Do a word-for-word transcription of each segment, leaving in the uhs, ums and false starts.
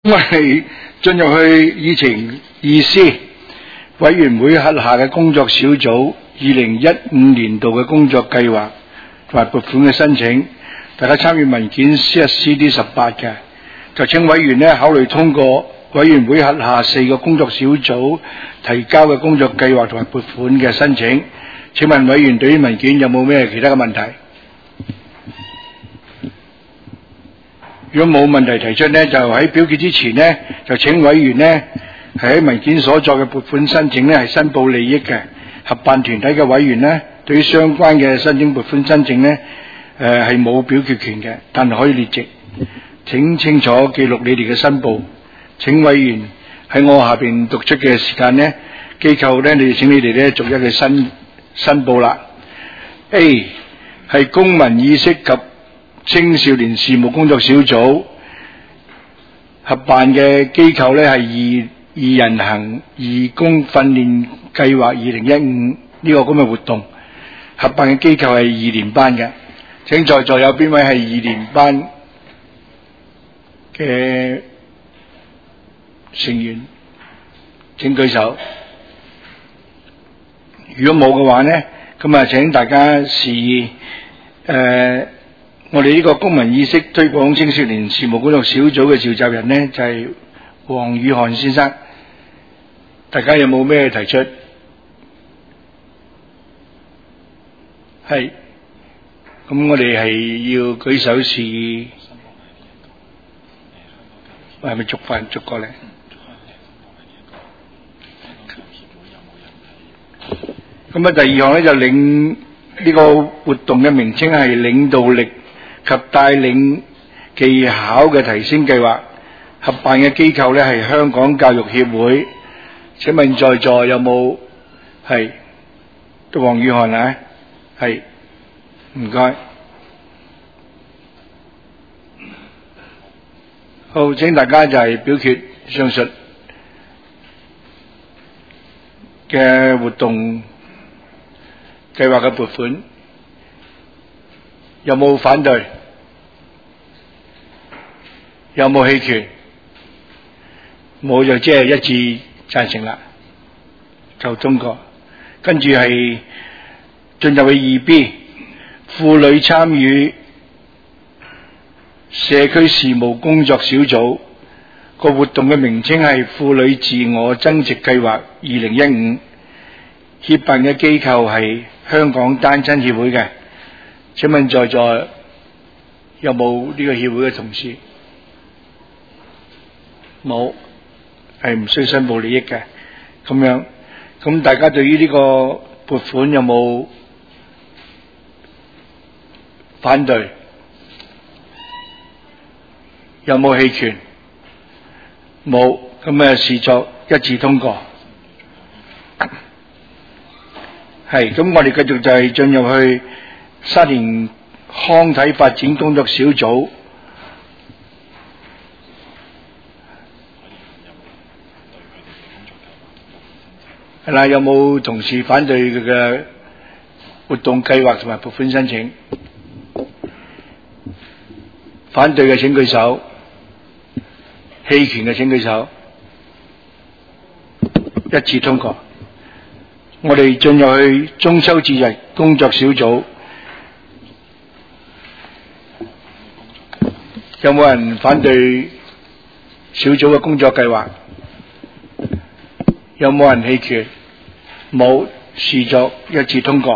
我哋進入去議程議事委員會轄下嘅工作小組二零一五年度嘅工作計劃同埋撥款嘅申請，大家參與文件 C S C D 十八嘅，就請委員呢考慮通過委員會轄下四個工作小組提交嘅工作計劃同埋撥款嘅申請。請問委員對於文件有冇咩其他嘅問題？如果冇問題提出呢，就喺表決之前呢，就請委員呢係喺文件所作嘅撥款申請呢係申報利益嘅合辦團體嘅委員呢，對於相關嘅申請撥款申請呢誒係冇表決權嘅，但係可以列席。請清楚記錄你哋嘅申報。請委員喺我下邊讀出嘅時間呢，機構呢，你哋請你哋呢逐一嘅申申報啦。A 係公民意識及青少年事務工作小組合辦嘅機構呢係二二人行義工訓練計劃二零一五呢個咁嘅活動，合辦嘅機構係二年班嘅。請在座有邊位係二年班嘅成員？請舉手。如果冇嘅話呢，咁啊請大家示意誒我哋呢個公民意識推廣青少年事務工作小組嘅召集人呢，就係黃宇漢先生。大家有冇咩提出？係，咁我哋係要舉手示意，係咪逐份逐個咧？咁啊，第二項咧就領呢個活動嘅名稱係領導力及帶領技巧嘅提升計劃，合辦嘅機構咧係香港教育協會。請問在座有冇係都黃宇漢啊？係，唔該。好，請大家就係表決上述嘅活動計劃嘅撥款。有冇反對？有冇棄權？冇就即係一致贊成啦，就通過。跟住係進入去二 B， 婦女參與社區事務工作小組，個活動嘅名稱係婦女自我增值計劃二零一五，協辦嘅機構係香港單親協會嘅。請問在座有冇呢個協會嘅同事？冇，係唔需申報利益嘅。咁樣，咁大家對於呢個撥款有冇反對？有冇棄權？冇，咁啊視作一致通過。係，咁我哋繼續就係進入去沙田康體發展工作小組。係啦，有冇同事反對佢嘅活動計劃同埋撥款申請？反對嘅請舉手，棄權嘅請舉手，一致通過。我哋進入去中秋節日工作小組，有冇人反對小組嘅工作計劃？有冇人棄權？冇，視作一致通過。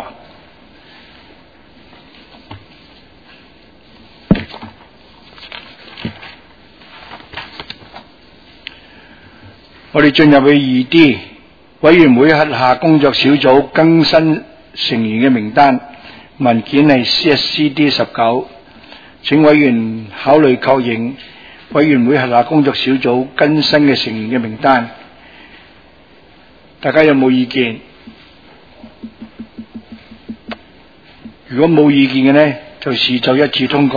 我哋進入去二 D， 委員會轄下工作小組更新成員嘅名單，文件係 C S C D 十九，請委員考慮確認委員會轄下工作小組更新嘅成員嘅名單。大家有冇意見？如果冇意見嘅呢，就視作一致通過。